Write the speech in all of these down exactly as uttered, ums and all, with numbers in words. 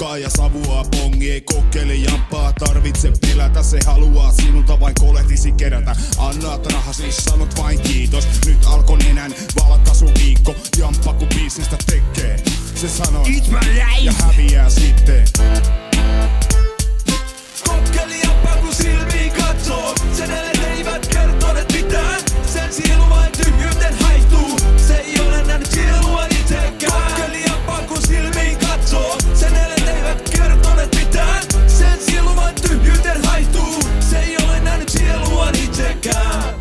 tukkaa ja savua pongi. Ei kokeile jampaa, tarvitse pelätä. Se haluaa sinulta vain kolehtisi kerätä. Annat rahasi, sanot vain kiitos. Nyt alkoi nenän valkaisuviikko. Jamppa kun bisnestä tekee. Se sanoo ja häviää sitten. Kokkeli jamppa kun silmiin katsoo. Sen elet eivät kertoneet mitään. Sen sielu vain tyhjyyteen haihtuu. Se ei ole nähnyt sielua itsekään. Kokkeli jamppa kun silmiin katsoo. Sen elet eivät kertoneet mitään. Sen sielu vain tyhjyyteen haihtuu. Se ei ole nähnyt sielua itsekään.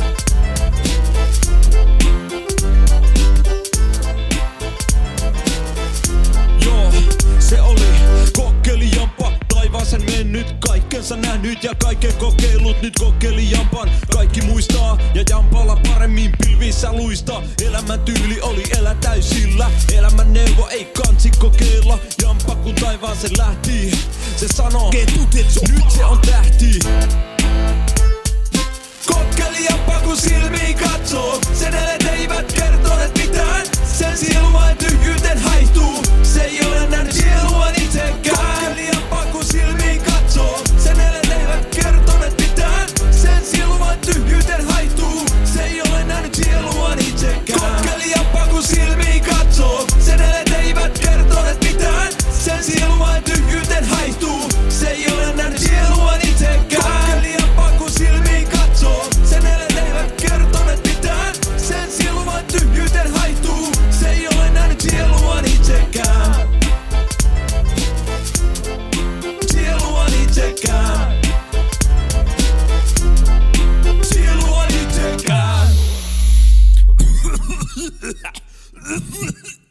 Joo, se oli kokkeli jamppa. Taivaaseen mennyt, kaikkensa nähnyt ja kaiken kokeillut. Nyt kokeili jampan, kaikki muistaa. Ja jampalla paremmin pilvissä luistaa. Elämän tyyli oli elä täysillä. Elämän neuvo ei kansi kokeilla. Jamppa kun taivaaseen lähti. Se sanoo, nyt se on tähti. Kokkeli jamppa kun silmiin katsoo. Sen elet eivät kertoneet mitään. Sen sielu vain tyhjyyteen haihtuu. Se ei ole nähnyt sielua itsekään. Kokkeli jamppa kun silmiin katsoo. Sen elet eivät kertoneet mitään. Sen sielu vain tyhjyyteen haihtuu. Se ei ole nähnyt sielua itsekään. Kokkeli jamppa kun silmiin katsoo. Sen elet eivät kertoneet mitään. Sen sielu vain tyhjyyteen haihtuu. Se ei ole nähnyt sielua itsekään. Kokkeli jamppa kun silmiin katsoo. Sen elet eivät kertoneet mitään. Sen sielu vain tyhjyyteen haihtuu. Se ei ole nähnyt sielua itsekään. Sielua itsekään. Sielua itsekään.